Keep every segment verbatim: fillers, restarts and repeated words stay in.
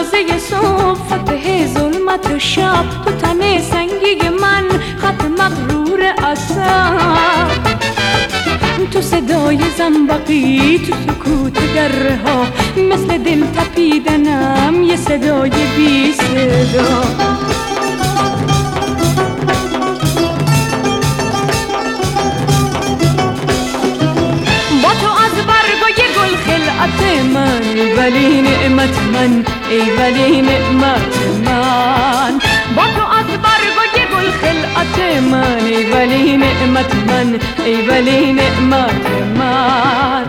اندازه صبح فتح ظلمت و شب، تو تن سنگی من خط مغرور اثر، تو صدای زنبقی، تو سکوت دره ها، مثل دل تپیدنم یه صدای بی صدا. با تو از برگای گل خلعت من، ولی نعمت من، ای ولی نعمت من. با تو از برگای گل خلعت من، ای ولی نعمت من، ای ولی نعمت من.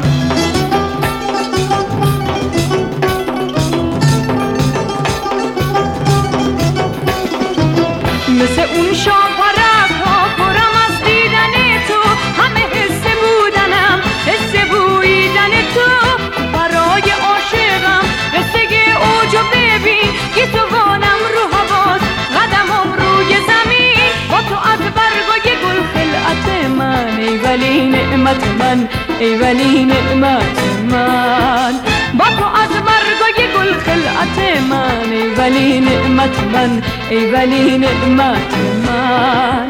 مثل اون شاپرک ها پرم از دیدن تو، همه حس بودنم حس بویدن تو. برای عاشقم قصه اوجو ببین، گیسوانم رو حواس قدمم روی زمین. با تو از برگای گل خلعت من، ای ولی نعمت من، ای ولی نعمت من. با تو از برگای گل خلعت من، ای ولی نعمت من، ای ولی نعمت من.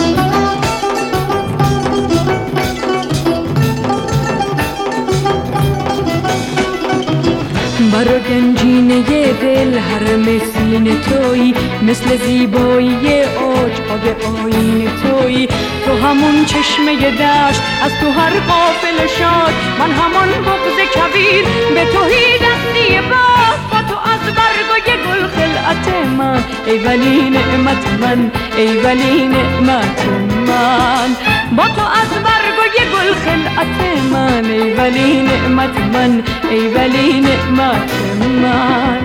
برا گنجینه دل حرم سینه تویی، مثل زیبایی اوج آب آیین تویی. تو همون چشمه دشت، از تو هر قافل شاد، من همان بغض کبیر به توهی دستی باد. با تو از برگای گل خلعت من، ای ولی نعمت من، ای ولی نعمت من. با تو از برگای گل خلعت من، ای ولی نعمت من، ای ولی نعمت من.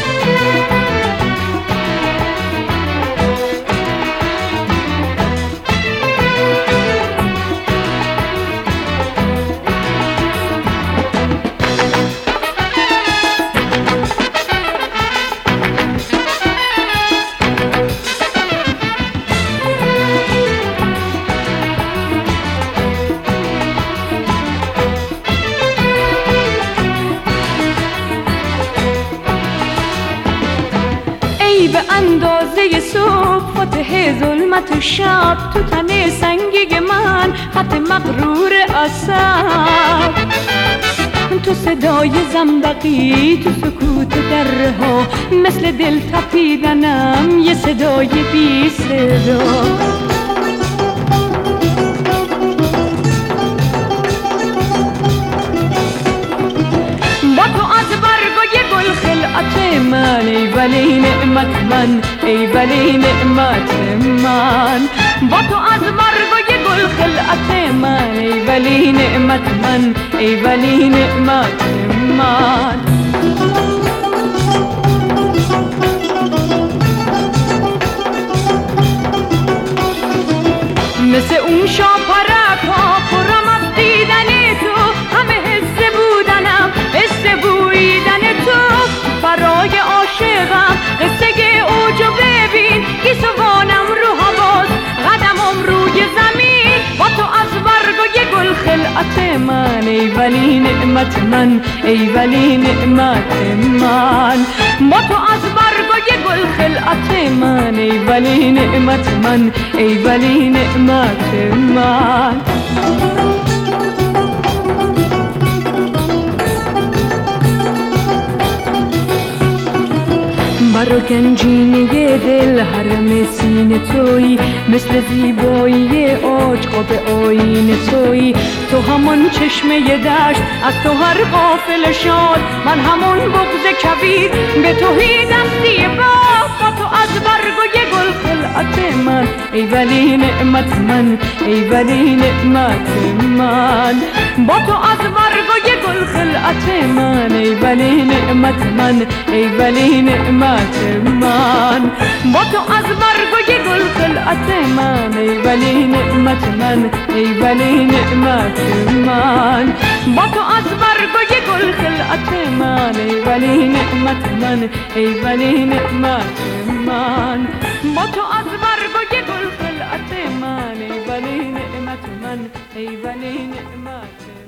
به اندازه صبح فتح ظلمت و شب، تو تن سنگی من خط مغرور اثر، تو صدای زنبقی، تو سکوت دره ها، مثل دل تپیدنم یه صدای بی صدا. من ای ولی نعمت من، ای ولی نعمت من. با تو از برگای گل خلعت من، ای ولی نعمت من، ای ولی نعمت من. مثل اون شاپرک ها پرم از دیدن تو، همه حس بودنم حس بویدن تو. برای عاشقم قصه اوجو ببین، گیسوانم رو حواس قدمم روی زمین. با تو از برگای گل خلعت من، ای ولی نعمت من، ای ولی نعمت من. با تو از برگای گل خلعت من، ای ولی نعمت من، ای ولی نعمت من. برا گنجینه دل حرم سینه تویی، مثل زیبایی اوج آب آیین تویی. تو همون چشمه دشت، از تو هر قافل شاد، من همون بغض کبیر به توهی دستی باد. با تو از برگای گل خلعت من، ای ولی نعمت من، ای ولی نعمت من. با تو از برگای گل خلعت من، ای ولی نعمت من، ای ولی نعمت من. با تو از برگای گل خلعت من، ای ولی نعمت من، ای ولی نعمت من. با تو از برگای گل خلعت من، ای ولی نعمت من، ای ولی نعمت من. با تو از برگای گل خلعت من، ای ولی نعمت من، ای ولی نعمت